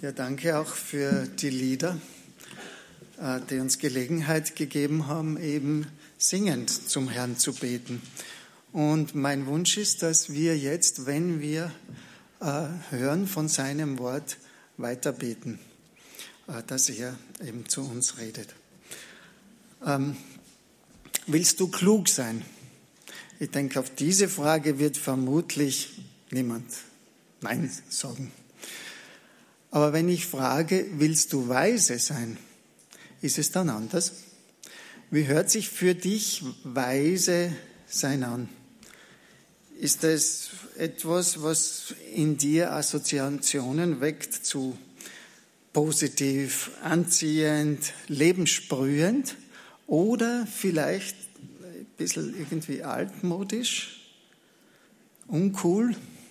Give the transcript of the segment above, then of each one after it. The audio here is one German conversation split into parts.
Ja, danke auch für die Lieder, die uns Gelegenheit gegeben haben, eben singend zum Herrn zu beten. Und mein Wunsch ist, dass wir jetzt, wenn wir hören von seinem Wort, weiter beten, dass er eben zu uns redet. Willst du klug sein? Ich denke, auf diese Frage wird vermutlich niemand Nein sagen. Aber wenn ich frage, willst du weise sein, ist es dann anders? Wie hört sich für dich weise sein an? Ist es etwas, was in dir Assoziationen weckt zu positiv, anziehend, lebenssprühend oder vielleicht ein bisschen irgendwie altmodisch, uncool?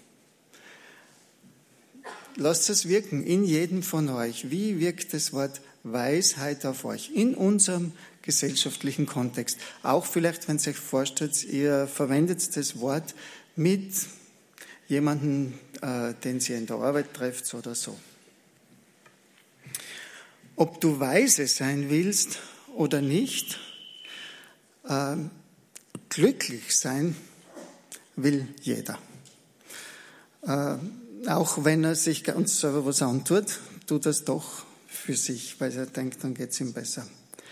Lasst es wirken in jedem von euch. Wie wirkt das Wort Weisheit auf euch in unserem gesellschaftlichen Kontext? Auch vielleicht, wenn ihr euch vorstellt, ihr verwendet das Wort mit jemandem, den ihr in der Arbeit trefft oder so. Ob du weise sein willst oder nicht, glücklich sein will jeder. Auch wenn er sich ganz selber was antut, tut er es doch für sich, weil er denkt, dann geht es ihm besser.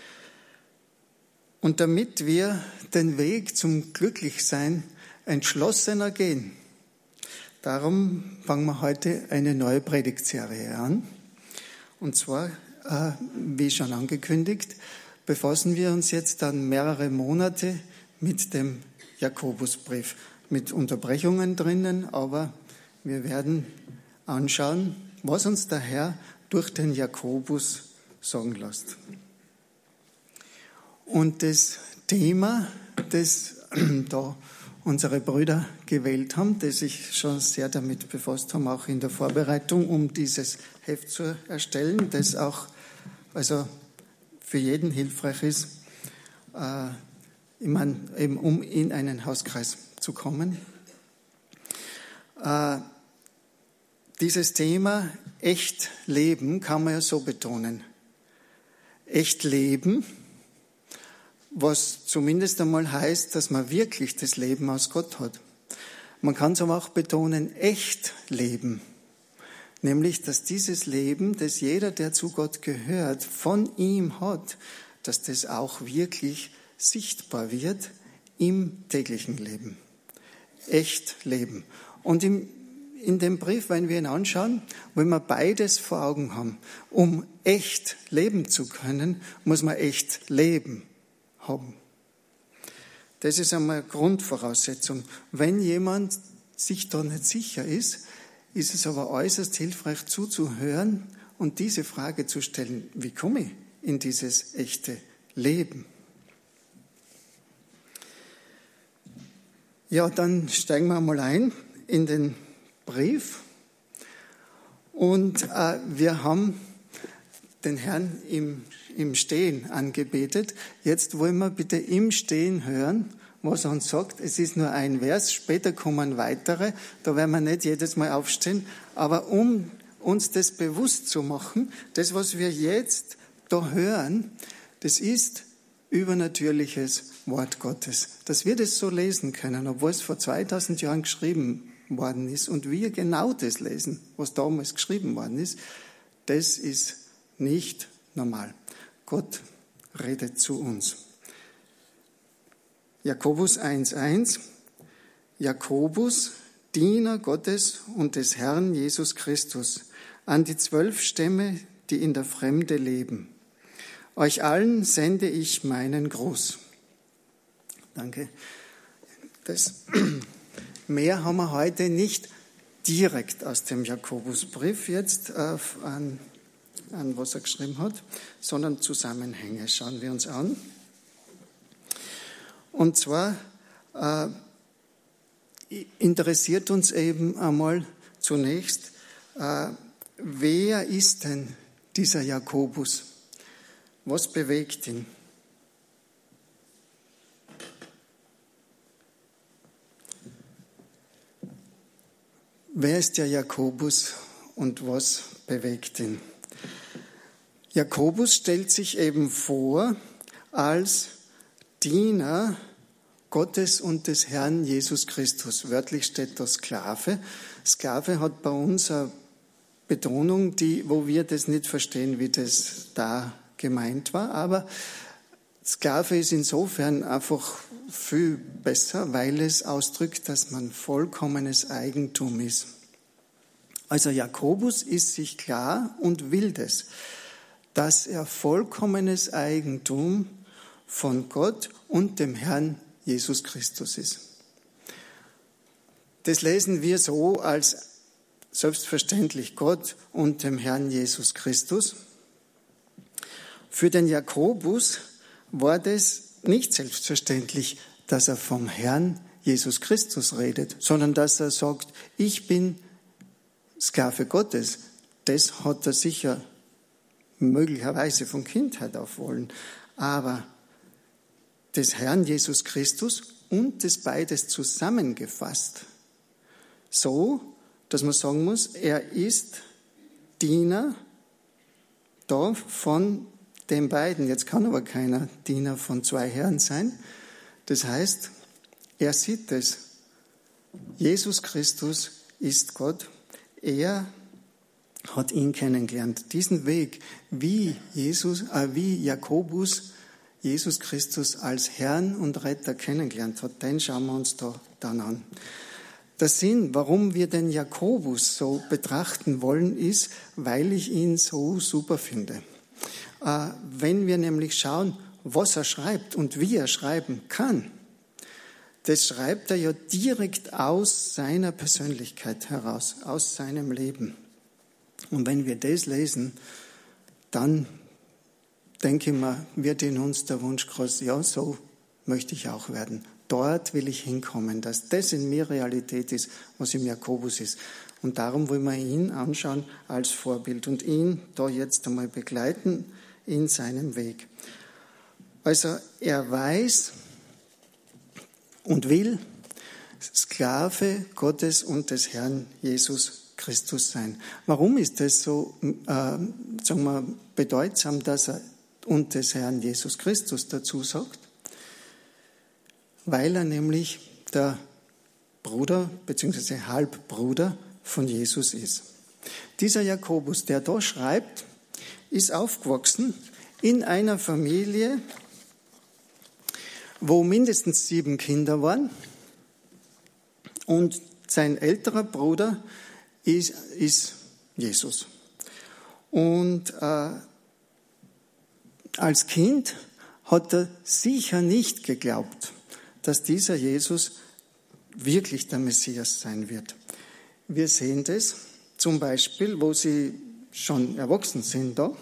Und damit wir den Weg zum Glücklichsein entschlossener gehen, darum fangen wir heute eine neue Predigtserie an. Und zwar, wie schon angekündigt, befassen wir uns jetzt dann mehrere Monate mit dem Jakobusbrief, mit Unterbrechungen drinnen, aber wir werden anschauen, was uns der Herr durch den Jakobus sagen lässt. Und das Thema, das da unsere Brüder gewählt haben, die sich schon sehr damit befasst haben, auch in der Vorbereitung, um dieses Heft zu erstellen, das auch also für jeden hilfreich ist, eben um in einen Hauskreis zu kommen. Dieses Thema echt leben kann man ja so betonen. Echt leben, was zumindest einmal heißt, dass man wirklich das Leben aus Gott hat. Man kann es aber auch betonen, echt leben. Nämlich, dass dieses Leben, das jeder, der zu Gott gehört, von ihm hat, dass das auch wirklich sichtbar wird im täglichen Leben. Echt leben. Und in dem Brief, wenn wir ihn anschauen, wollen wir beides vor Augen haben. Um echt leben zu können, muss man echt leben haben. Das ist einmal eine Grundvoraussetzung. Wenn jemand sich da nicht sicher ist, ist es aber äußerst hilfreich zuzuhören und diese Frage zu stellen, wie komme ich in dieses echte Leben? Ja, dann steigen wir mal ein in den Brief und wir haben den Herrn im Stehen angebetet. Jetzt wollen wir bitte im Stehen hören, was er uns sagt. Es ist nur ein Vers, später kommen weitere, da werden wir nicht jedes Mal aufstehen, aber um uns das bewusst zu machen, das, was wir jetzt da hören, das ist übernatürliches Wort Gottes. Dass wir das so lesen können, obwohl es vor 2000 Jahren geschrieben worden ist und wir genau das lesen, was damals geschrieben worden ist, das ist nicht normal. Gott redet zu uns. Jakobus 1,1 Jakobus, Diener Gottes und des Herrn Jesus Christus, an die 12 Stämme, die in der Fremde leben. Euch allen sende ich meinen Gruß. Danke. Mehr haben wir heute nicht direkt aus dem Jakobusbrief jetzt an was er geschrieben hat, sondern Zusammenhänge schauen wir uns an. Und zwar interessiert uns eben einmal zunächst, wer ist denn dieser Jakobus? Was bewegt ihn? Wer ist der Jakobus und was bewegt ihn. Jakobus stellt sich eben vor als Diener Gottes und des Herrn Jesus Christus. Wörtlich steht da Sklave. Sklave hat bei uns eine Betonung, wo wir das nicht verstehen, wie das da gemeint war. Aber Sklave ist insofern einfach viel besser, weil es ausdrückt, dass man vollkommenes Eigentum ist. Also Jakobus ist sich klar und will das, dass er vollkommenes Eigentum von Gott und dem Herrn Jesus Christus ist. Das lesen wir so als selbstverständlich Gott und dem Herrn Jesus Christus. Für den Jakobus war das nicht selbstverständlich, dass er vom Herrn Jesus Christus redet, sondern dass er sagt, ich bin Sklave Gottes. Das hat er sicher möglicherweise von Kindheit auf wollen. Aber des Herrn Jesus Christus und des beides zusammengefasst. So, dass man sagen muss, er ist Diener da von den beiden. Jetzt kann aber keiner Diener von zwei Herren sein. Das heißt, er sieht es. Jesus Christus ist Gott. Er hat ihn kennengelernt. Diesen Weg, wie Jakobus Jesus Christus als Herrn und Retter kennengelernt hat, den schauen wir uns da dann an. Der Sinn, warum wir den Jakobus so betrachten wollen, ist, weil ich ihn so super finde. Wenn wir nämlich schauen, was er schreibt und wie er schreiben kann, das schreibt er ja direkt aus seiner Persönlichkeit heraus, aus seinem Leben. Und wenn wir das lesen, dann denke ich mir, wird in uns der Wunsch groß, ja, so möchte ich auch werden. Dort will ich hinkommen, dass das in mir Realität ist, was im Jakobus ist. Und darum wollen wir ihn anschauen als Vorbild und ihn da jetzt einmal begleiten in seinem Weg. Also er weiß und will Sklave Gottes und des Herrn Jesus Christus sein. Warum ist das so bedeutsam, dass er und des Herrn Jesus Christus dazu sagt? Weil er nämlich der Bruder bzw. Halbbruder von Jesus ist. Dieser Jakobus, der da schreibt, ist aufgewachsen in einer Familie, wo mindestens 7 Kinder waren, und sein älterer Bruder ist Jesus. Und als Kind hat er sicher nicht geglaubt, dass dieser Jesus wirklich der Messias sein wird. Wir sehen das zum Beispiel, wo sie schon erwachsen sind da,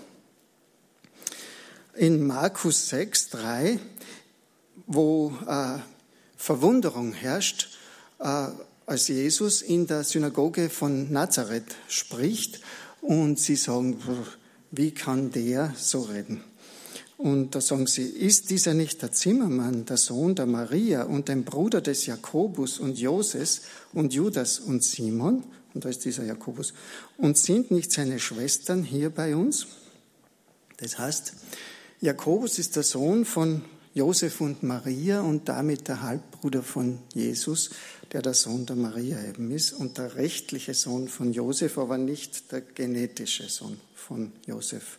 in Markus 6, 3, wo Verwunderung herrscht, als Jesus in der Synagoge von Nazareth spricht und sie sagen, wie kann der so reden? Und da sagen sie, ist dieser nicht der Zimmermann, der Sohn der Maria und ein Bruder des Jakobus und Joses und Judas und Simon? Und da ist dieser Jakobus. Und sind nicht seine Schwestern hier bei uns? Das heißt, Jakobus ist der Sohn von Josef und Maria und damit der Halbbruder von Jesus, der Sohn der Maria eben ist und der rechtliche Sohn von Josef, aber nicht der genetische Sohn von Josef.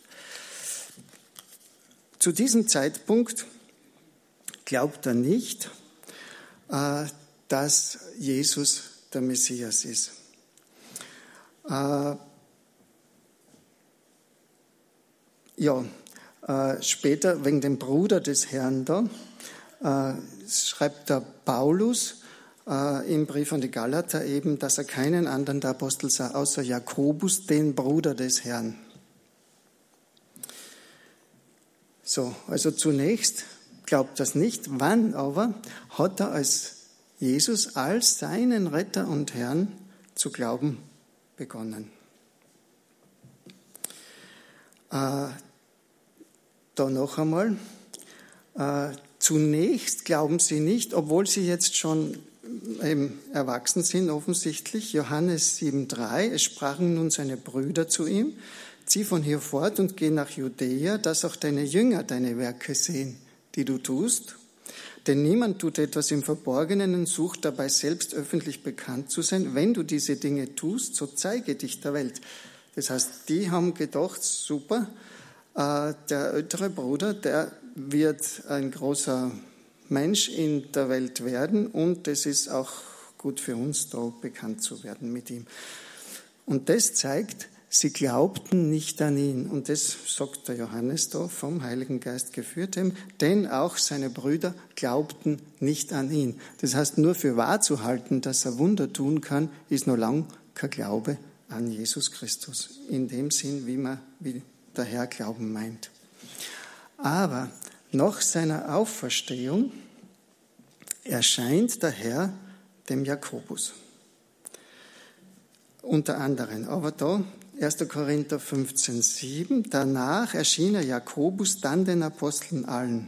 Zu diesem Zeitpunkt glaubt er nicht, dass Jesus der Messias ist. Später, wegen dem Bruder des Herrn da, schreibt der Paulus im Brief an die Galater eben, dass er keinen anderen der Apostel sah, außer Jakobus, den Bruder des Herrn. So, also zunächst glaubt das nicht, wann aber hat er als Jesus als seinen Retter und Herrn zu glauben begonnen. Da noch einmal, zunächst glauben sie nicht, obwohl sie jetzt schon eben erwachsen sind offensichtlich. Johannes 7,3, es sprachen nun seine Brüder zu ihm, zieh von hier fort und geh nach Judäa, dass auch deine Jünger deine Werke sehen, die du tust. Denn niemand tut etwas im Verborgenen und sucht dabei selbst öffentlich bekannt zu sein. Wenn du diese Dinge tust, so zeige dich der Welt. Das heißt, die haben gedacht, super, der ältere Bruder, der wird ein großer Mensch in der Welt werden und es ist auch gut für uns, da bekannt zu werden mit ihm. Und das zeigt, sie glaubten nicht an ihn. Und das sagt der Johannes da, vom Heiligen Geist geführt, denn auch seine Brüder glaubten nicht an ihn. Das heißt, nur für wahr zu halten, dass er Wunder tun kann, ist noch lang kein Glaube an Jesus Christus. In dem Sinn, wie der Herr Glauben meint. Aber nach seiner Auferstehung erscheint der Herr dem Jakobus. Unter anderem, aber da 1. Korinther 15,7, danach erschien er Jakobus, dann den Aposteln allen.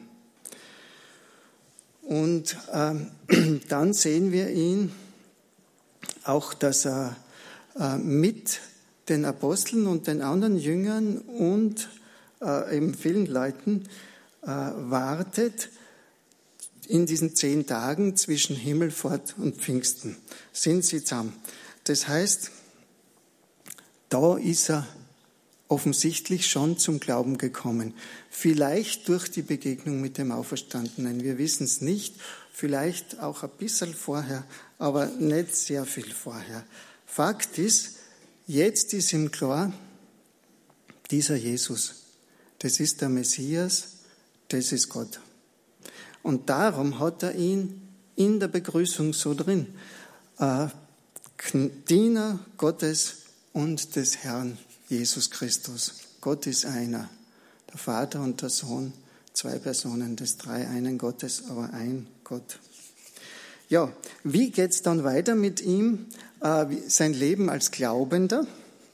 Und dann sehen wir ihn auch, dass er mit den Aposteln und den anderen Jüngern und eben vielen Leuten wartet in diesen 10 Tagen zwischen Himmelfahrt und Pfingsten. Sind sie zusammen. Das heißt, da ist er offensichtlich schon zum Glauben gekommen. Vielleicht durch die Begegnung mit dem Auferstandenen. Wir wissen es nicht. Vielleicht auch ein bisschen vorher, aber nicht sehr viel vorher. Fakt ist, jetzt ist ihm klar, dieser Jesus, das ist der Messias, das ist Gott. Und darum hat er ihn in der Begrüßung so drin. Diener Gottes und des Herrn Jesus Christus. Gott ist einer, der Vater und der Sohn, 2 Personen des dreieinen Gottes, aber ein Gott. Ja, wie geht's dann weiter mit ihm, sein Leben als Glaubender?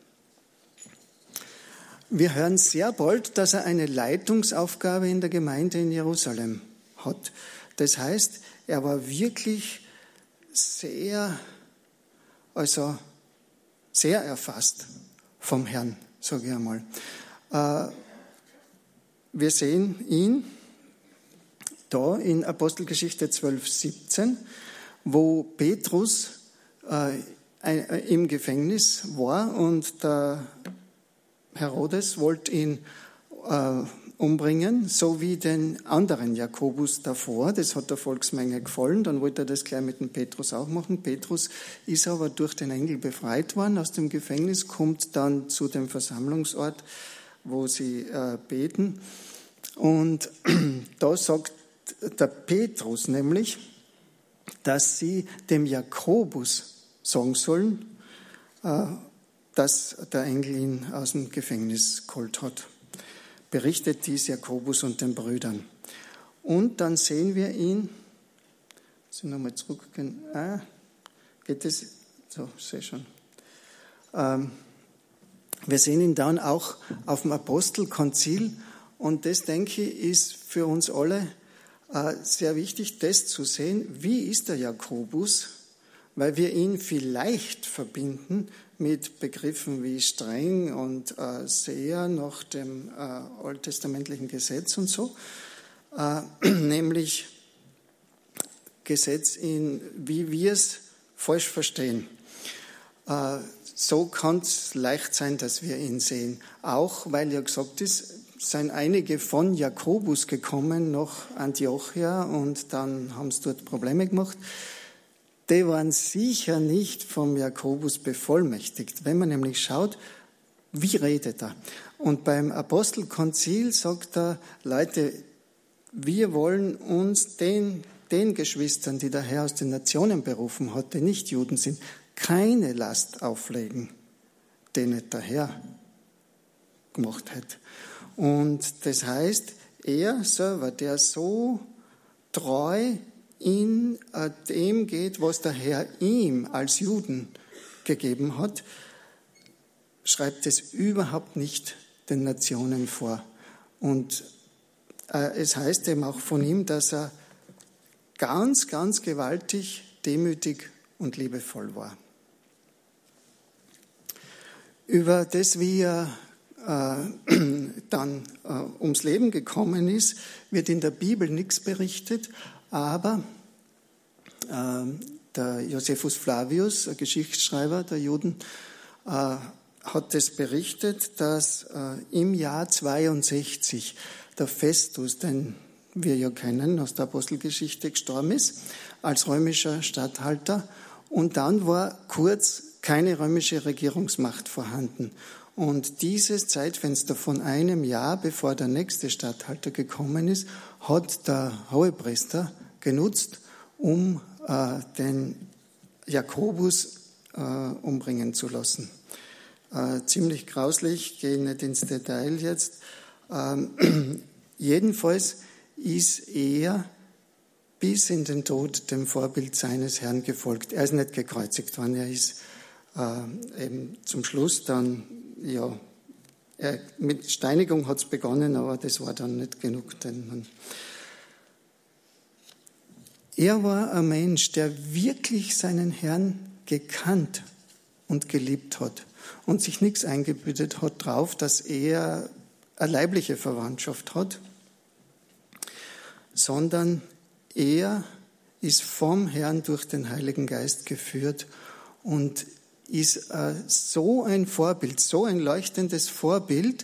Wir hören sehr bald, dass er eine Leitungsaufgabe in der Gemeinde in Jerusalem hat. Das heißt, er war wirklich sehr erfasst vom Herrn, sage ich einmal. Wir sehen ihn da in Apostelgeschichte 12,17, wo Petrus im Gefängnis war und der Herodes wollte ihn umbringen, so wie den anderen Jakobus davor. Das hat der Volksmenge gefallen, dann wollte er das gleich mit dem Petrus auch machen. Petrus ist aber durch den Engel befreit worden aus dem Gefängnis, kommt dann zu dem Versammlungsort, wo sie beten. Und da sagt der Petrus nämlich, dass sie dem Jakobus sagen sollen, dass der Engel ihn aus dem Gefängnis geholt hat. Berichtet dies Jakobus und den Brüdern. Und dann sehen wir ihn, muss ich nochmal zurückgehen, geht es, so, sehe schon. Wir sehen ihn dann auch auf dem Apostelkonzil und das, denke ich, ist für uns alle sehr wichtig, das zu sehen, wie ist der Jakobus, weil wir ihn vielleicht verbinden mit Begriffen wie streng und sehr nach dem alttestamentlichen Gesetz und so, nämlich Gesetz, wie wir es falsch verstehen. So kann es leicht sein, dass wir ihn sehen. Auch, weil ja gesagt ist, sind einige von Jakobus gekommen nach Antiochia und dann haben sie dort Probleme gemacht. Die waren sicher nicht vom Jakobus bevollmächtigt. Wenn man nämlich schaut, wie redet er? Und beim Apostelkonzil sagt er, Leute, wir wollen uns den Geschwistern, die der Herr aus den Nationen berufen hat, die nicht Juden sind, keine Last auflegen, die nicht der Herr gemacht hat. Und das heißt, er selber, der so treu in dem geht, was der Herr ihm als Juden gegeben hat, schreibt es überhaupt nicht den Nationen vor. Und es heißt eben auch von ihm, dass er ganz, ganz gewaltig demütig und liebevoll war. Über das, wie er dann ums Leben gekommen ist, wird in der Bibel nichts berichtet, aber der Josephus Flavius, ein Geschichtsschreiber der Juden, hat es berichtet, dass im Jahr 62 der Festus, den wir ja kennen aus der Apostelgeschichte, gestorben ist, als römischer Statthalter. Und dann war kurz keine römische Regierungsmacht vorhanden. Und dieses Zeitfenster von einem Jahr, bevor der nächste Statthalter gekommen ist, hat der Hohepriester genutzt, um den Jakobus umbringen zu lassen. Ziemlich grauslich, gehe nicht ins Detail jetzt. Jedenfalls ist er bis in den Tod dem Vorbild seines Herrn gefolgt. Er ist nicht gekreuzigt worden, er ist eben zum Schluss dann, ja, mit Steinigung hat es begonnen, aber das war dann nicht genug. Denn er war ein Mensch, der wirklich seinen Herrn gekannt und geliebt hat und sich nichts eingebildet hat drauf, dass er eine leibliche Verwandtschaft hat, sondern er ist vom Herrn durch den Heiligen Geist geführt und ist so ein Vorbild, so ein leuchtendes Vorbild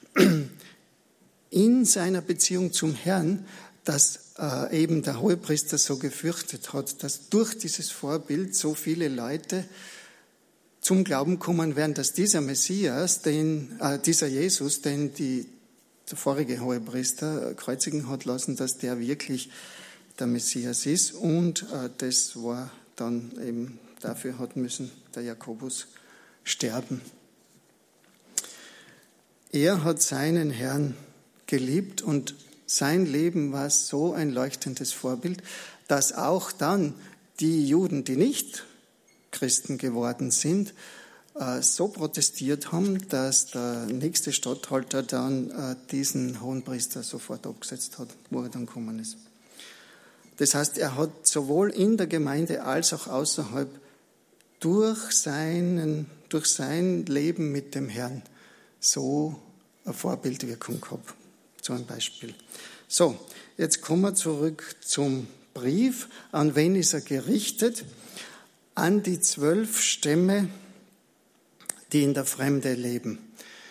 in seiner Beziehung zum Herrn, dass eben der Hohepriester so gefürchtet hat, dass durch dieses Vorbild so viele Leute zum Glauben kommen werden, dass dieser Messias, dieser Jesus, den der vorige Hohepriester kreuzigen hat lassen, dass der wirklich der Messias ist. Und das war dann eben, dafür hat müssen der Jakobus sterben. Er hat seinen Herrn geliebt und sein Leben war so ein leuchtendes Vorbild, dass auch dann die Juden, die nicht Christen geworden sind, so protestiert haben, dass der nächste Statthalter dann diesen Hohenpriester sofort abgesetzt hat, wo er dann gekommen ist. Das heißt, er hat sowohl in der Gemeinde als auch außerhalb durch sein Leben mit dem Herrn so eine Vorbildwirkung gehabt. So ein Beispiel. So, jetzt kommen wir zurück zum Brief. An wen ist er gerichtet? An die 12 Stämme, die in der Fremde leben.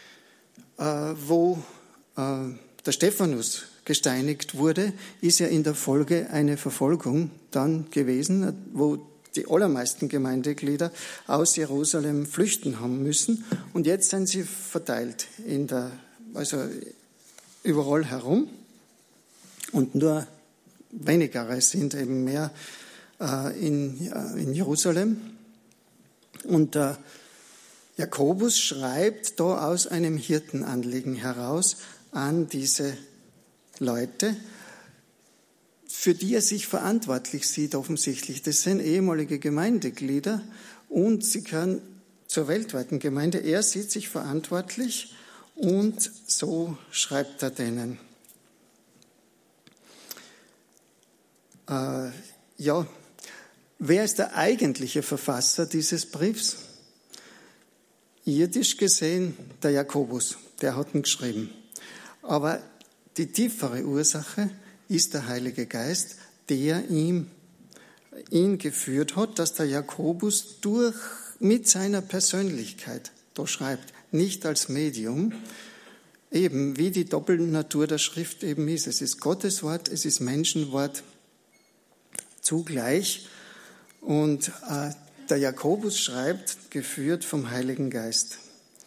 Wo der Stephanus gesteinigt wurde, ist ja in der Folge eine Verfolgung dann gewesen, wo die allermeisten Gemeindeglieder aus Jerusalem flüchten haben müssen. Und jetzt sind sie verteilt also überall herum. Und nur wenigere sind eben mehr in Jerusalem. Und der Jakobus schreibt da aus einem Hirtenanliegen heraus an diese Leute, für die er sich verantwortlich sieht offensichtlich. Das sind ehemalige Gemeindeglieder und sie gehören zur weltweiten Gemeinde. Er sieht sich verantwortlich und so schreibt er denen. Wer ist der eigentliche Verfasser dieses Briefs? Irdisch gesehen der Jakobus, der hat ihn geschrieben. Aber die tiefere Ursache ist der Heilige Geist, der ihn geführt hat, dass der Jakobus mit seiner Persönlichkeit da schreibt, nicht als Medium, eben wie die Doppelnatur der Schrift eben ist. Es ist Gottes Wort, es ist Menschenwort zugleich. Und der Jakobus schreibt, geführt vom Heiligen Geist.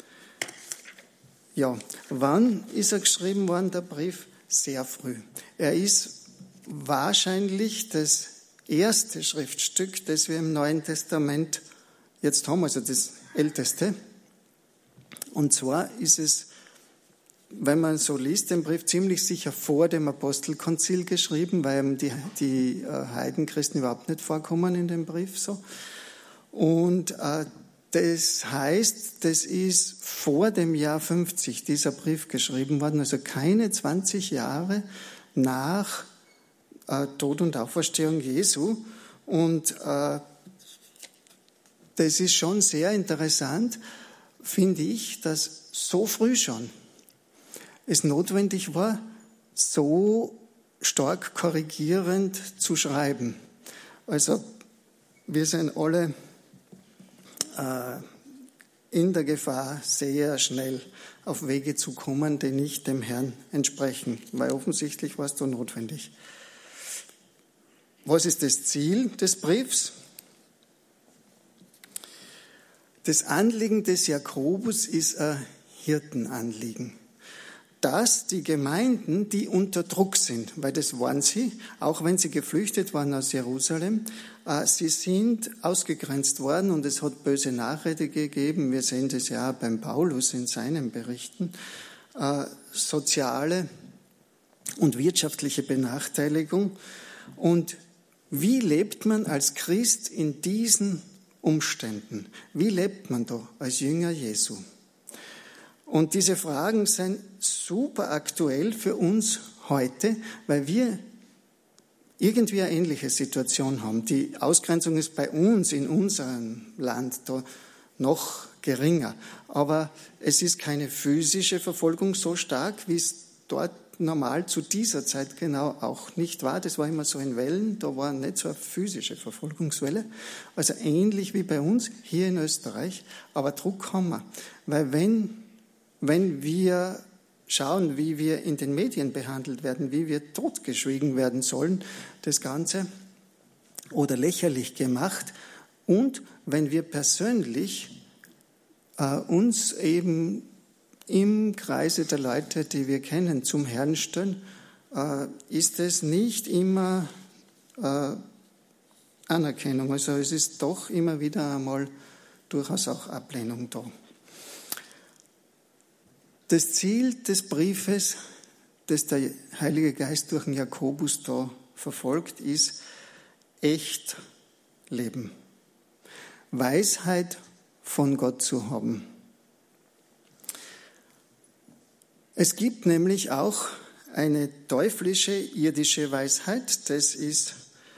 Ja, wann ist er geschrieben worden, der Brief? Sehr früh. Er ist wahrscheinlich das erste Schriftstück, das wir im Neuen Testament jetzt haben, also das älteste. Und zwar ist es, wenn man so liest, den Brief ziemlich sicher vor dem Apostelkonzil geschrieben, weil die Heidenchristen überhaupt nicht vorkommen in dem Brief so. Und das heißt, das ist vor dem Jahr 50 dieser Brief geschrieben worden, also keine 20 Jahre nach Tod und Auferstehung Jesu. Und das ist schon sehr interessant, finde ich, dass so früh schon es notwendig war, so stark korrigierend zu schreiben. Also wir sind alle in der Gefahr, sehr schnell auf Wege zu kommen, die nicht dem Herrn entsprechen, weil offensichtlich war es da notwendig. Was ist das Ziel des Briefs? Das Anliegen des Jakobus ist ein Hirtenanliegen, dass die Gemeinden, die unter Druck sind, weil das waren sie, auch wenn sie geflüchtet waren aus Jerusalem, sie sind ausgegrenzt worden und es hat böse Nachrede gegeben. Wir sehen das ja beim Paulus in seinen Berichten. Soziale und wirtschaftliche Benachteiligung. Und wie lebt man als Christ in diesen Umständen? Wie lebt man da als Jünger Jesu? Und diese Fragen sind super aktuell für uns heute, weil wir irgendwie eine ähnliche Situation haben. Die Ausgrenzung ist bei uns in unserem Land da noch geringer. Aber es ist keine physische Verfolgung so stark, wie es dort normal zu dieser Zeit genau auch nicht war. Das war immer so in Wellen, da war nicht so eine physische Verfolgungswelle. Also ähnlich wie bei uns hier in Österreich. Aber Druck haben wir. Weil wenn wir schauen, wie wir in den Medien behandelt werden, wie wir totgeschwiegen werden sollen, das Ganze, oder lächerlich gemacht, und wenn wir persönlich uns eben im Kreise der Leute, die wir kennen, zum Herrn stellen, ist es nicht immer Anerkennung. Also es ist doch immer wieder einmal durchaus auch Ablehnung da. Das Ziel des Briefes, das der Heilige Geist durch den Jakobus da verfolgt, ist echt leben. Weisheit von Gott zu haben. Es gibt nämlich auch eine teuflische, irdische Weisheit. Das ist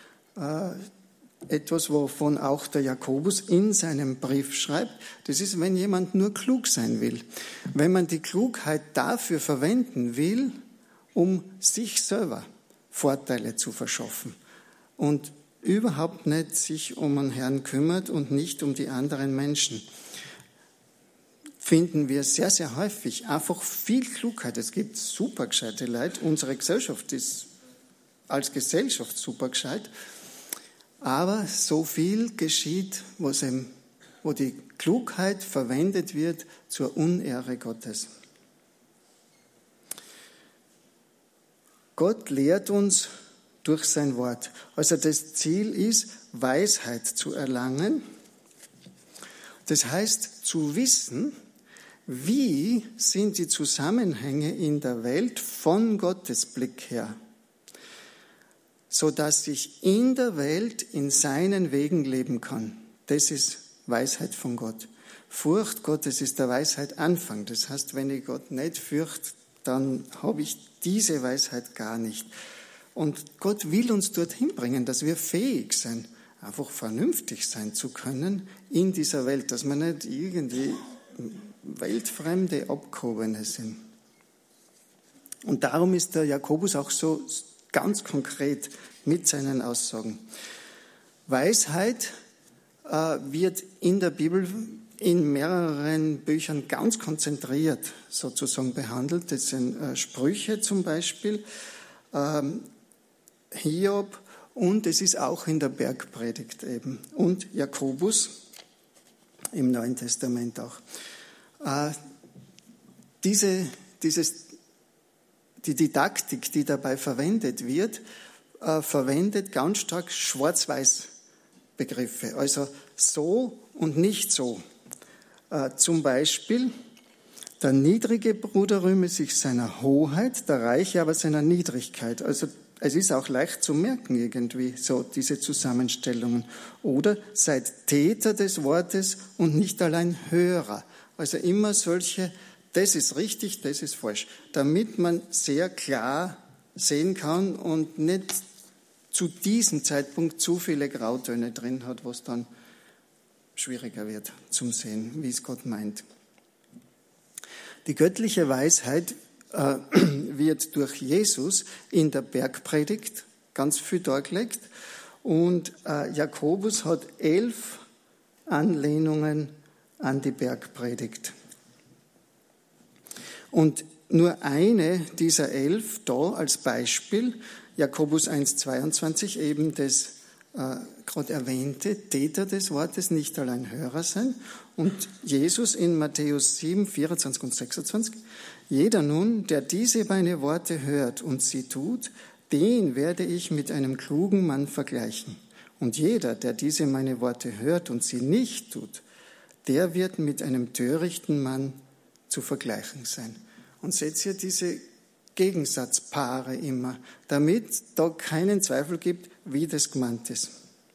etwas, wovon auch der Jakobus in seinem Brief schreibt. Das ist, wenn jemand nur klug sein will. Wenn man die Klugheit dafür verwenden will, um sich selber Vorteile zu verschaffen und überhaupt nicht sich um den Herrn kümmert und nicht um die anderen Menschen, finden wir sehr, sehr häufig einfach viel Klugheit. Es gibt super gescheite Leute. Unsere Gesellschaft ist als Gesellschaft super gescheit. Aber so viel geschieht, wo die Klugheit verwendet wird zur Unehre Gottes. Gott lehrt uns durch sein Wort. Also das Ziel ist, Weisheit zu erlangen. Das heißt, zu wissen, wie sind die Zusammenhänge in der Welt von Gottes Blick her, sodass ich in der Welt in seinen Wegen leben kann. Das ist Weisheit von Gott. Furcht Gottes ist der Weisheit Anfang. Das heißt, wenn ich Gott nicht fürchte, dann habe ich diese Weisheit gar nicht. Und Gott will uns dorthin bringen, dass wir fähig sind, einfach vernünftig sein zu können in dieser Welt, dass wir nicht irgendwie weltfremde Abgehobene sind. Und darum ist der Jakobus auch so ganz konkret mit seinen Aussagen. Weisheit wird in der Bibel in mehreren Büchern ganz konzentriert sozusagen behandelt. Das sind Sprüche zum Beispiel, Hiob, und es ist auch in der Bergpredigt eben. Und Jakobus im Neuen Testament auch. Die Didaktik, die dabei verwendet wird, verwendet ganz stark Schwarz-Weiß-Begriffe. Also so und nicht so. Zum Beispiel, der niedrige Bruder rühme sich seiner Hoheit, der Reiche aber seiner Niedrigkeit. Also es ist auch leicht zu merken irgendwie, so diese Zusammenstellungen. Oder seid Täter des Wortes und nicht allein Hörer. Also immer solche, das ist richtig, das ist falsch. Damit man sehr klar sehen kann und nicht zu diesem Zeitpunkt zu viele Grautöne drin hat, was dann schwieriger wird zum Sehen, wie es Gott meint. Die göttliche Weisheit wird durch Jesus in der Bergpredigt ganz viel dargelegt und Jakobus hat 11 Anlehnungen an die Bergpredigt. Und nur eine dieser 11 da als Beispiel, Jakobus 1,22, eben das gerade erwähnte, Täter des Wortes, nicht allein Hörer sein. Und Jesus in Matthäus 7, 24 und 26, jeder nun, der diese meine Worte hört und sie tut, den werde ich mit einem klugen Mann vergleichen. Und jeder, der diese meine Worte hört und sie nicht tut, der wird mit einem törichten Mann zu vergleichen sein. Und seht ihr diese Gegensatzpaare immer, damit da keinen Zweifel gibt, wie das gemeint ist.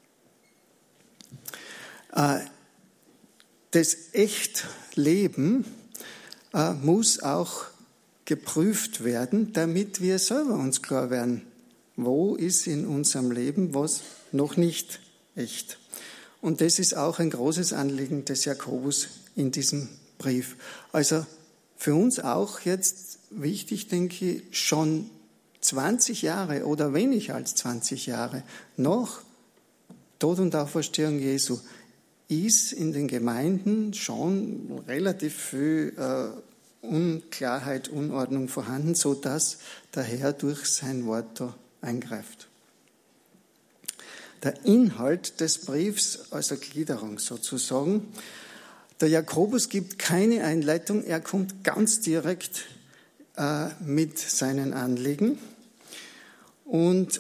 Das Echtleben muss auch geprüft werden, damit wir selber uns klar werden, wo ist in unserem Leben was noch nicht echt. Und das ist auch ein großes Anliegen des Jakobus in diesem Brief. Also für uns auch jetzt wichtig, denke ich, schon 20 Jahre oder weniger als 20 Jahre nach Tod und Auferstehung Jesu ist in den Gemeinden schon relativ viel Unklarheit, Unordnung vorhanden, sodass der Herr durch sein Wort da eingreift. Der Inhalt des Briefs, also Gliederung sozusagen, der Jakobus gibt keine Einleitung, er kommt ganz direkt mit seinen Anliegen und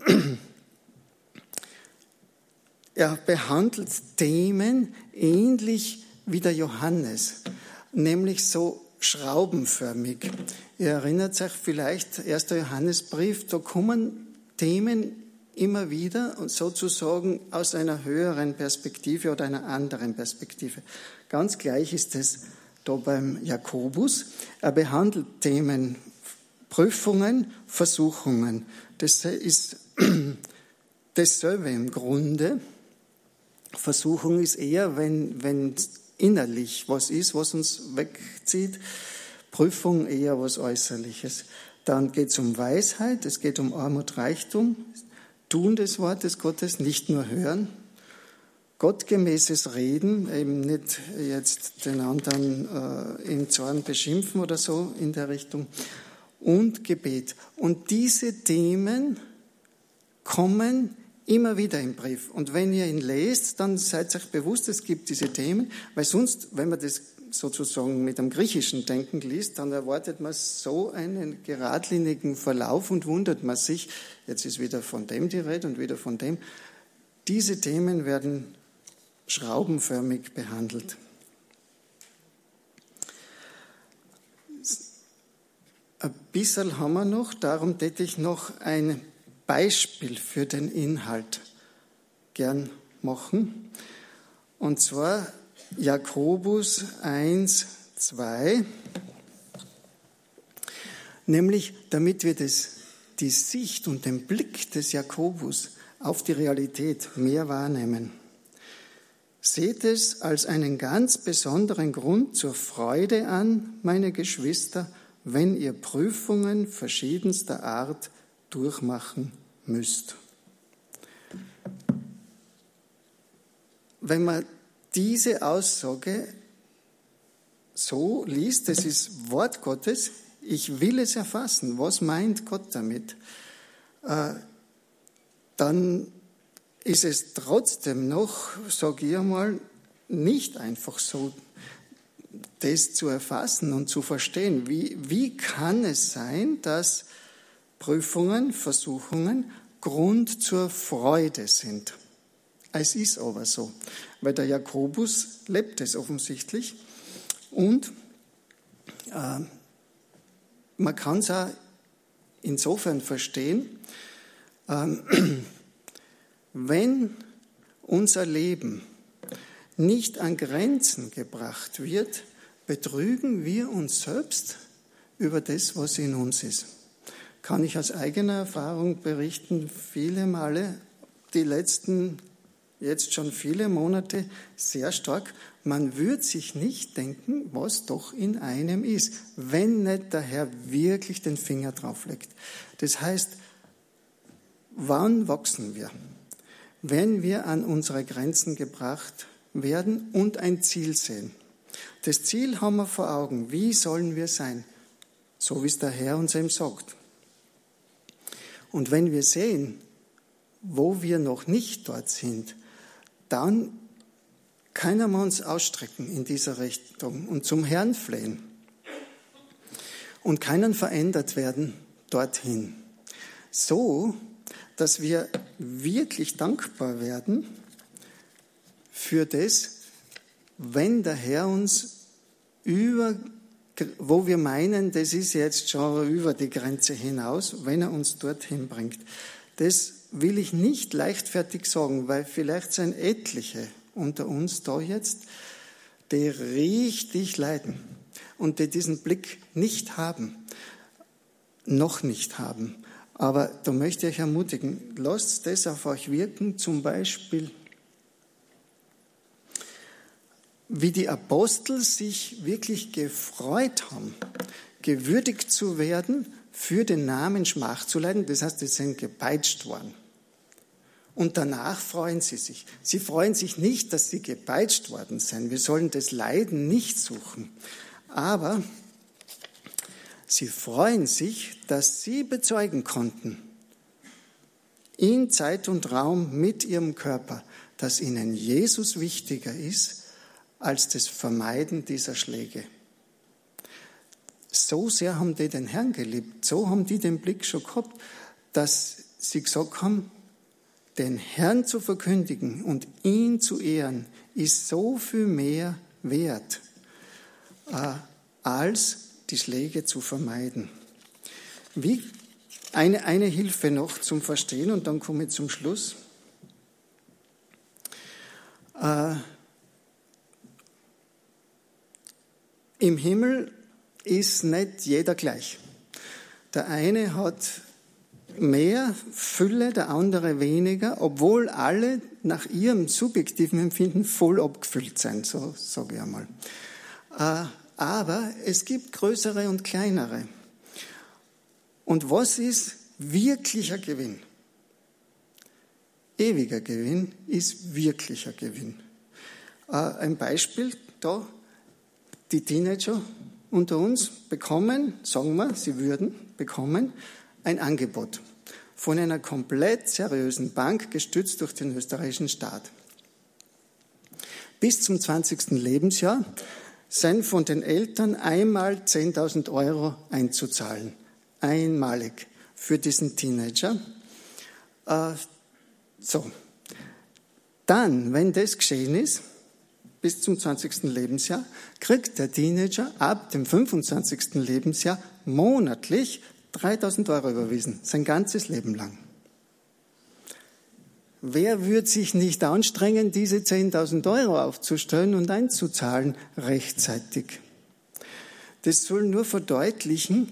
er behandelt Themen ähnlich wie der Johannes, nämlich so schraubenförmig. Ihr erinnert euch vielleicht, 1. Johannesbrief, da kommen Themen immer wieder und sozusagen aus einer höheren Perspektive oder einer anderen Perspektive. Ganz gleich ist es da beim Jakobus. Er behandelt Themen, Prüfungen, Versuchungen. Das ist dasselbe im Grunde. Versuchung ist eher, wenn innerlich was ist, was uns wegzieht. Prüfung eher was Äußerliches. Dann geht es um Weisheit, es geht um Armut, Reichtum, Tun des Wortes Gottes, nicht nur hören. Gottgemäßes Reden, eben nicht jetzt den anderen im Zorn beschimpfen oder so in der Richtung. Und Gebet. Und diese Themen kommen immer wieder im Brief. Und wenn ihr ihn lest, dann seid euch bewusst, es gibt diese Themen, weil sonst, wenn man das sozusagen mit dem griechischen Denken liest, dann erwartet man so einen geradlinigen Verlauf und wundert man sich, jetzt ist wieder von dem die Rede und wieder von dem. Diese Themen werden schraubenförmig behandelt. Ein bisschen haben wir noch, darum hätte ich noch ein Beispiel für den Inhalt gern machen. Und zwar Jakobus 1, 2. Nämlich, damit wir die Sicht und den Blick des Jakobus auf die Realität mehr wahrnehmen. Seht es als einen ganz besonderen Grund zur Freude an, meine Geschwister, wenn ihr Prüfungen verschiedenster Art durchmachen müsst. Wenn man diese Aussage so liest, das ist Wort Gottes, ich will es erfassen, was meint Gott damit, dann ist es trotzdem noch, sage ich einmal, nicht einfach so, das zu erfassen und zu verstehen. Wie kann es sein, dass Prüfungen, Versuchungen Grund zur Freude sind? Es ist aber so, weil der Jakobus lebt es offensichtlich und man kann es auch insofern verstehen, wenn unser Leben nicht an Grenzen gebracht wird, betrügen wir uns selbst über das, was in uns ist. kann ich aus eigener Erfahrung berichten, viele Male, die letzten, jetzt schon viele Monate, sehr stark. Man würde sich nicht denken, was doch in einem ist, wenn nicht der Herr wirklich den Finger drauf legt. Das heißt, wann wachsen wir? Wenn wir an unsere Grenzen gebracht werden und ein Ziel sehen. Das Ziel haben wir vor Augen. Wie sollen wir sein? So wie es der Herr uns eben sagt. Und wenn wir sehen, wo wir noch nicht dort sind, dann können wir uns ausstrecken in dieser Richtung und zum Herrn flehen und können verändert werden dorthin. So, dass wir wirklich dankbar werden für das, wenn der Herr uns wo wir meinen, das ist jetzt schon über die Grenze hinaus, wenn er uns dorthin bringt. Das will ich nicht leichtfertig sagen, weil vielleicht sind etliche unter uns da jetzt, die richtig leiden und die diesen Blick nicht haben, noch nicht haben. Aber da möchte ich euch ermutigen, lasst das auf euch wirken, zum Beispiel, wie die Apostel sich wirklich gefreut haben, gewürdigt zu werden, für den Namen Schmach zu leiden. Das heißt, sie sind gepeitscht worden. Und danach freuen sie sich. Sie freuen sich nicht, dass sie gepeitscht worden sind. Wir sollen das Leiden nicht suchen. Aber sie freuen sich, dass sie bezeugen konnten, in Zeit und Raum mit ihrem Körper, dass ihnen Jesus wichtiger ist als das Vermeiden dieser Schläge. So sehr haben die den Herrn geliebt, so haben die den Blick schon gehabt, dass sie gesagt haben, den Herrn zu verkündigen und ihn zu ehren, ist so viel mehr wert, als die Schläge zu vermeiden. Wie eine Hilfe noch zum Verstehen, und dann komme ich zum Schluss. Im Himmel ist nicht jeder gleich. Der eine hat mehr Fülle, der andere weniger, obwohl alle nach ihrem subjektiven Empfinden voll abgefüllt sind, so sage ich einmal. Aber es gibt größere und kleinere. Und was ist wirklicher Gewinn? Ewiger Gewinn ist wirklicher Gewinn. Ein Beispiel da. Die Teenager unter uns bekommen, sagen wir, sie würden bekommen, ein Angebot von einer komplett seriösen Bank, gestützt durch den österreichischen Staat. Bis zum 20. Lebensjahr sind von den Eltern einmal 10.000 Euro einzuzahlen. Einmalig für diesen Teenager. Dann, wenn das geschehen ist, bis zum 20. Lebensjahr, kriegt der Teenager ab dem 25. Lebensjahr monatlich 3.000 Euro überwiesen, sein ganzes Leben lang. Wer würde sich nicht anstrengen, diese 10.000 Euro aufzustellen und einzuzahlen rechtzeitig? Das soll nur verdeutlichen,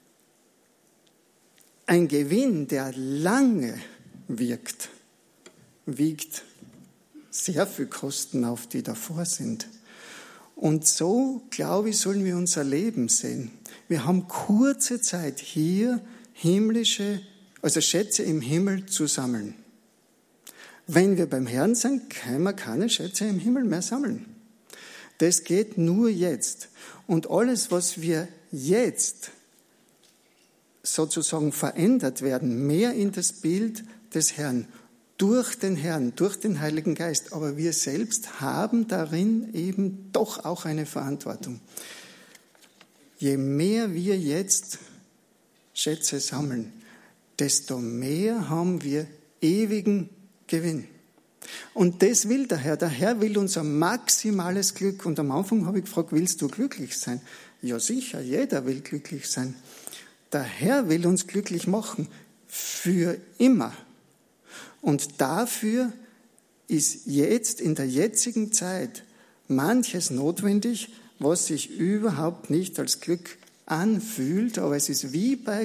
ein Gewinn, der lange wirkt, wiegt sehr viel Kosten auf, die davor sind. Und so, glaube ich, sollen wir unser Leben sehen. Wir haben kurze Zeit hier also Schätze im Himmel zu sammeln. Wenn wir beim Herrn sind, können wir keine Schätze im Himmel mehr sammeln. Das geht nur jetzt. Und alles, was wir jetzt sozusagen verändert werden, mehr in das Bild des Herrn, durch den Herrn, durch den Heiligen Geist. Aber wir selbst haben darin eben doch auch eine Verantwortung. Je mehr wir jetzt Schätze sammeln, desto mehr haben wir ewigen Gewinn. Und das will der Herr. Der Herr will unser maximales Glück. Und am Anfang habe ich gefragt, willst du glücklich sein? Ja sicher, jeder will glücklich sein. Der Herr will uns glücklich machen. Für immer. Und dafür ist jetzt in der jetzigen Zeit manches notwendig, was sich überhaupt nicht als Glück anfühlt, aber es ist wie bei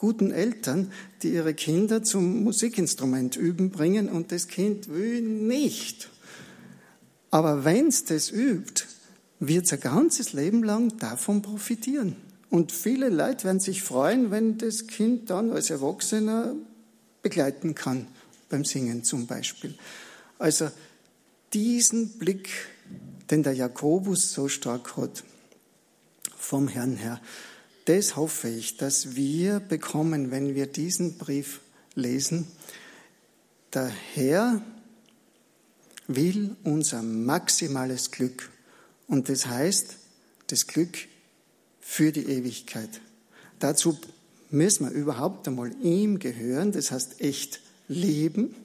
guten Eltern, die ihre Kinder zum Musikinstrument üben bringen und das Kind will nicht. Aber wenn es das übt, wird es ein ganzes Leben lang davon profitieren. Und viele Leute werden sich freuen, wenn das Kind dann als Erwachsener begleiten kann, beim Singen zum Beispiel. Also diesen Blick, den der Jakobus so stark hat, vom Herrn her, das hoffe ich, dass wir bekommen, wenn wir diesen Brief lesen. Der Herr will unser maximales Glück. Und das heißt, das Glück für die Ewigkeit. Dazu müssen wir überhaupt einmal ihm gehören, das heißt echt leben.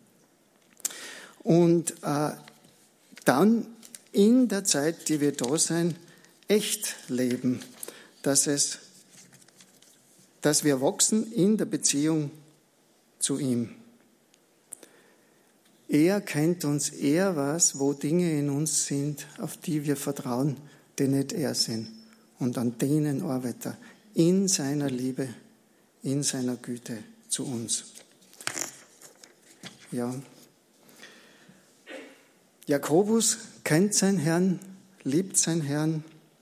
Und dann in der Zeit, die wir da sein, echt leben. Dass wir wachsen in der Beziehung zu ihm. Er kennt uns, er weiß, wo Dinge in uns sind, auf die wir vertrauen, die nicht er sind. Und an denen arbeitet er in seiner Liebe, in seiner Güte zu uns. Ja. Jakobus kennt seinen Herrn, liebt seinen Herrn.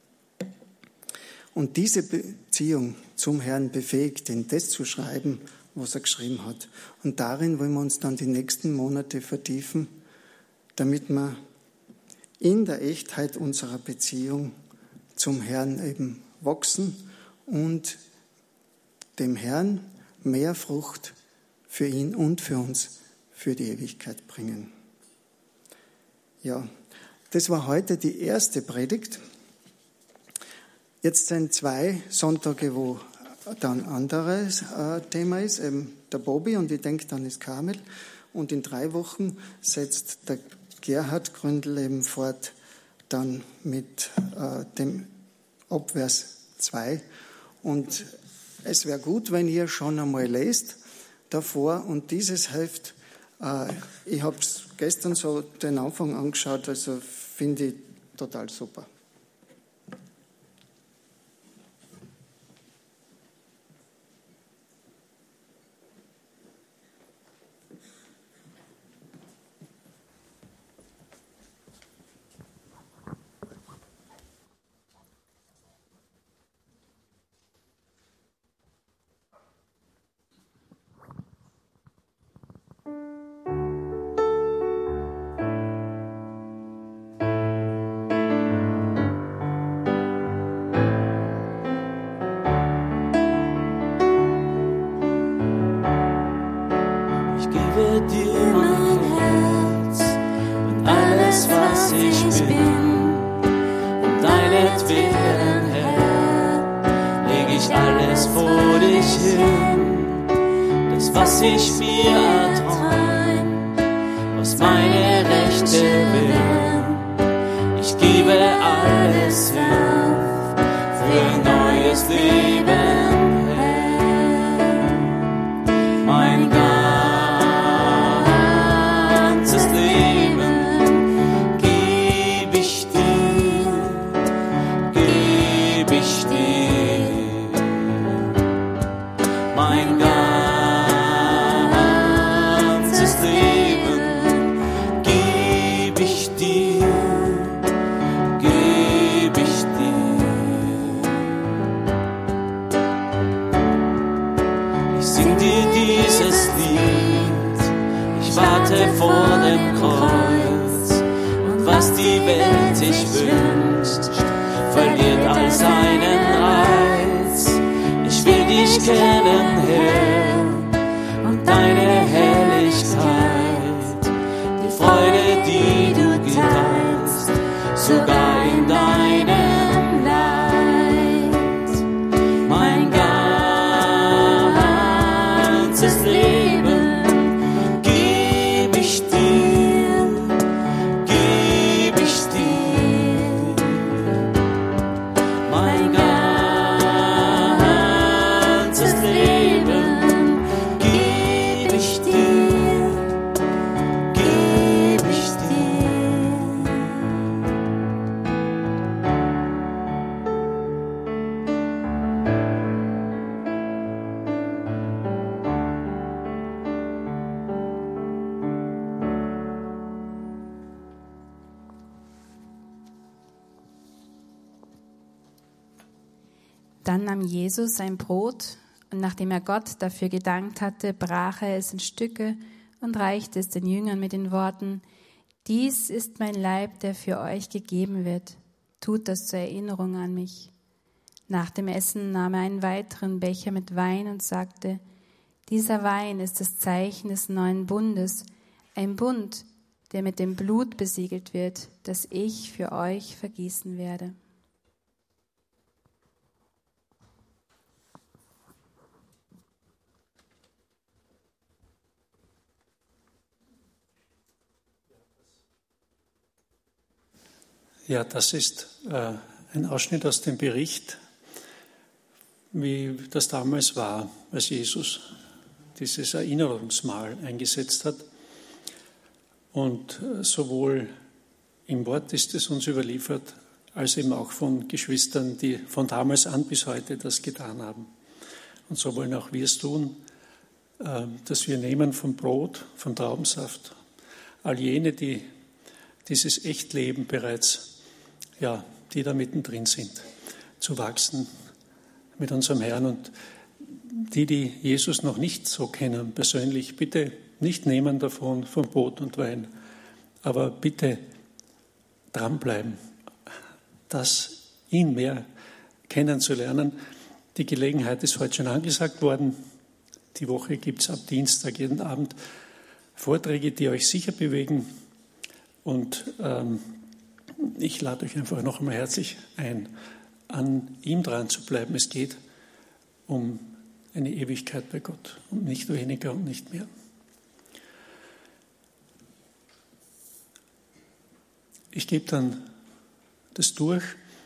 Und diese Beziehung zum Herrn befähigt ihn, das zu schreiben, was er geschrieben hat. Und darin wollen wir uns dann die nächsten Monate vertiefen, damit wir in der Echtheit unserer Beziehung zum Herrn eben wachsen und dem Herrn mehr Frucht für ihn und für uns für die Ewigkeit bringen. Ja, das war heute die erste Predigt. Jetzt sind 2 Sonntage, wo dann ein anderes Thema ist, eben der Bobby und ich denke, dann ist Kamel. Und in 3 Wochen setzt der Gerhard Gründel eben fort dann mit dem Abvers 2. Und es wäre gut, wenn ihr schon einmal lest davor und dieses Heft, ich habe es gestern so den Anfang angeschaut, also finde ich total super. Was ich mir erträum, was meine Rechte will. Ich gebe alles auf für ein neues Leben, Herr. Mein ganzes Leben gebe ich dir, gebe ich dir. Mein vor dem Kreuz und was die Welt sich wünscht, verliert all seinen Reiz. Ich will dich kennen, Herr, und deine Herrlichkeit, die Freude, die du geteilst, sogar in deinem Leid. Mein ganzes Leben mein ganzes Leben Dann nahm Jesus ein Brot und nachdem er Gott dafür gedankt hatte, brach er es in Stücke und reichte es den Jüngern mit den Worten: Dies ist mein Leib, der für euch gegeben wird. Tut das zur Erinnerung an mich. Nach dem Essen nahm er einen weiteren Becher mit Wein und sagte: Dieser Wein ist das Zeichen des neuen Bundes, ein Bund, der mit dem Blut besiegelt wird, das ich für euch vergießen werde. Ja, das ist ein Ausschnitt aus dem Bericht, wie das damals war, als Jesus dieses Erinnerungsmahl eingesetzt hat. Und sowohl im Wort ist es uns überliefert, als eben auch von Geschwistern, die von damals an bis heute das getan haben. Und so wollen auch wir es tun, dass wir nehmen vom Brot, vom Traubensaft, all jene, die dieses Echtleben bereits, die da mittendrin sind, zu wachsen mit unserem Herrn. Und die Jesus noch nicht so kennen, persönlich, bitte nicht nehmen davon, von Brot und Wein, aber bitte dranbleiben, ihn mehr kennenzulernen. Die Gelegenheit ist heute schon angesagt worden. Die Woche gibt es ab Dienstag jeden Abend Vorträge, die euch sicher bewegen. Und ich lade euch einfach noch einmal herzlich ein, an ihm dran zu bleiben. Es geht um eine Ewigkeit bei Gott, um nicht weniger und nicht mehr. Ich gebe dann das durch.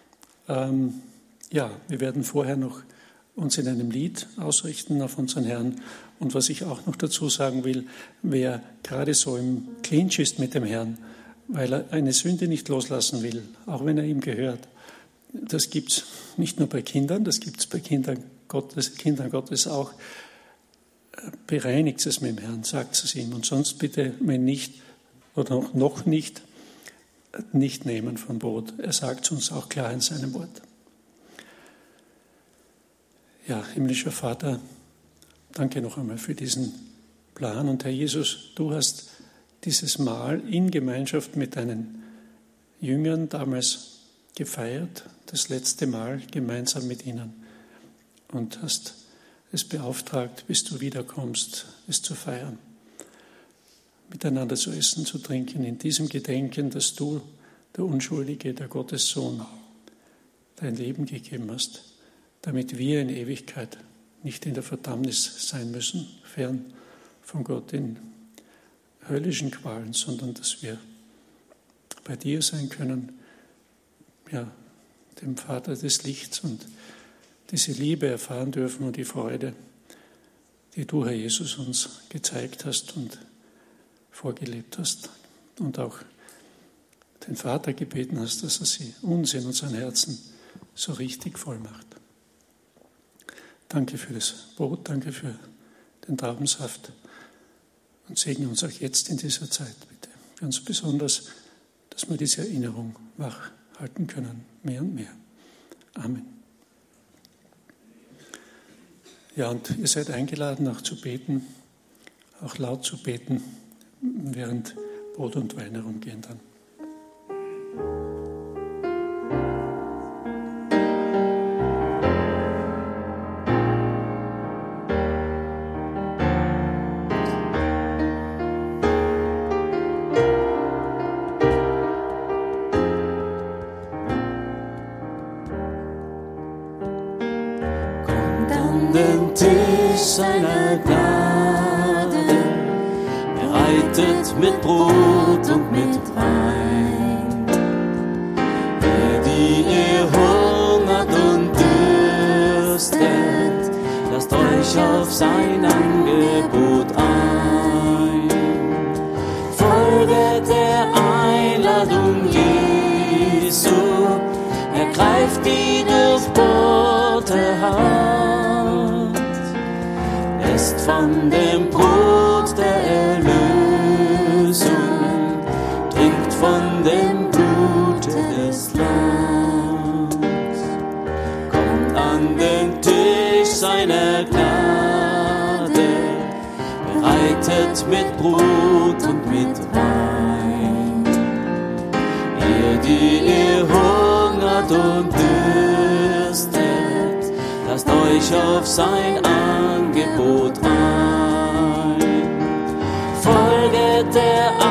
Wir werden vorher noch uns in einem Lied ausrichten auf unseren Herrn. Und was ich auch noch dazu sagen will, wer gerade so im Clinch ist mit dem Herrn, weil er eine Sünde nicht loslassen will, auch wenn er ihm gehört, das gibt es nicht nur bei Kindern, das gibt es bei Kindern Gottes auch. Bereinigt es mit dem Herrn, sagt es ihm. Und sonst bitte, wenn nicht oder noch nicht nehmen von Brot. Er sagt es uns auch klar in seinem Wort. Ja, himmlischer Vater, danke noch einmal für diesen Plan. Und Herr Jesus, du hast dieses Mahl in Gemeinschaft mit deinen Jüngern damals gefeiert, das letzte Mal gemeinsam mit ihnen, und hast es beauftragt, bis du wiederkommst, es zu feiern, miteinander zu essen, zu trinken, in diesem Gedenken, dass du, der Unschuldige, der Gottessohn, dein Leben gegeben hast, damit wir in Ewigkeit nicht in der Verdammnis sein müssen, fern von Gott in höllischen Qualen, sondern dass wir bei dir sein können, dem Vater des Lichts, und diese Liebe erfahren dürfen und die Freude, die du, Herr Jesus, uns gezeigt hast und vorgelebt hast, und auch den Vater gebeten hast, dass er sie uns in unseren Herzen so richtig voll macht. Danke für das Brot, danke für den Traubensaft, und segne uns auch jetzt in dieser Zeit, bitte. Ganz besonders, dass wir diese Erinnerung wach halten können, mehr und mehr. Amen. Ja, und ihr seid eingeladen, auch zu beten, auch laut zu beten, während Brot und Wein herumgehen dann. Den Tisch seiner Gnade, bereitet mit Brot und mit Wein. Ihr hungert und dürstet, lasst euch auf sein Angebot ein. Folget der Einladung Jesu, ergreift die durchbohrte Hand. Esst von dem Brot der Erlösung, trinkt von dem Blut des Lamms. Kommt an an den Tisch seiner Gnade, bereitet mit Brot und mit Wein. Ihr, die ihr hungert und dürstet, lasst euch auf sein Angebot ein. Folget der